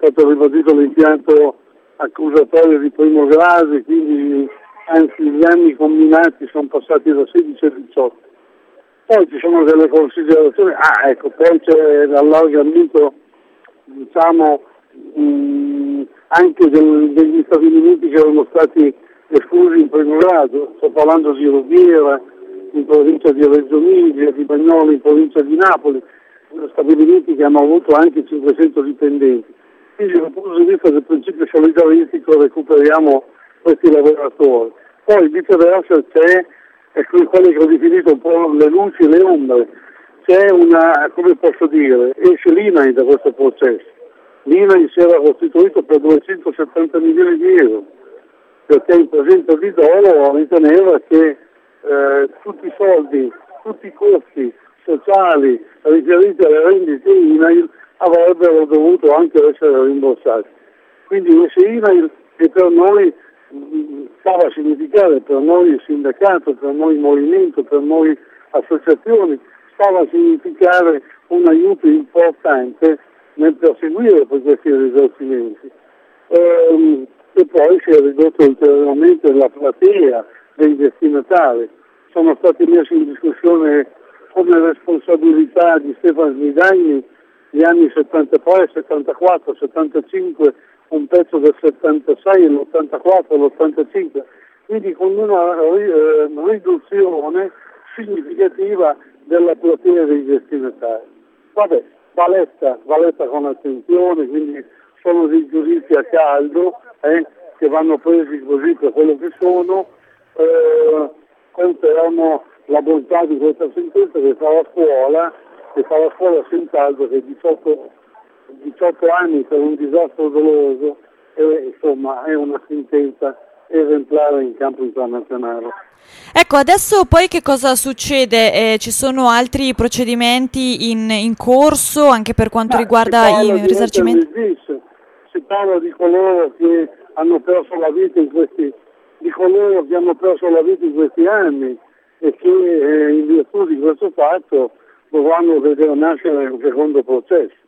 stato ribadito l'impianto accusatorio di primo grado, quindi anzi gli anni combinati sono passati da 16 a 18. Poi ci sono delle considerazioni, poi c'è l'allargamento, diciamo, anche degli stabilimenti che erano stati esclusi in primo grado. Sto parlando di Rubiera in provincia di Reggio Emilia, di Bagnolo in provincia di Napoli, stabilimenti che hanno avuto anche 500 dipendenti. Quindi dal punto di vista del principio solidaristico recuperiamo questi lavoratori. Poi viceversa c'è, quelli che ho definito un po' le luci e le ombre, c'è una, come posso dire, esce l'INAI da questo processo. L'INAI si era costituito per 270 milioni di euro, perché il presidente Di Dolo riteneva che tutti i soldi, tutti i costi sociali riferiti alle rendite INAIL avrebbero dovuto anche essere rimborsati. Quindi queste INAIL che per noi stava a significare, per noi sindacato, per noi movimento, per noi associazioni, stava a significare un aiuto importante nel perseguire per questi risarcimenti. E poi si è ridotto ulteriormente la platea dei destinatari. Sono stati messi in discussione come responsabilità di Stefano Smidagni gli anni 73, 74, 75, un pezzo del 76, l'84, l'85, quindi con una riduzione significativa della platea dei destinatari. Vabbè, valetta con attenzione, quindi sono dei giudizi a caldo che vanno presi così per quello che sono. Confermo la bontà di questa sentenza che fa la scuola senz'altro che 18 anni per un disastro doloso insomma è una sentenza esemplare in campo internazionale. Ecco, adesso poi che cosa succede? Ci sono altri procedimenti in corso anche per quanto riguarda i risarcimenti? Si parla di coloro che hanno perso la vita in questi anni e che in virtù di questo fatto dovranno vedere nascere un secondo processo.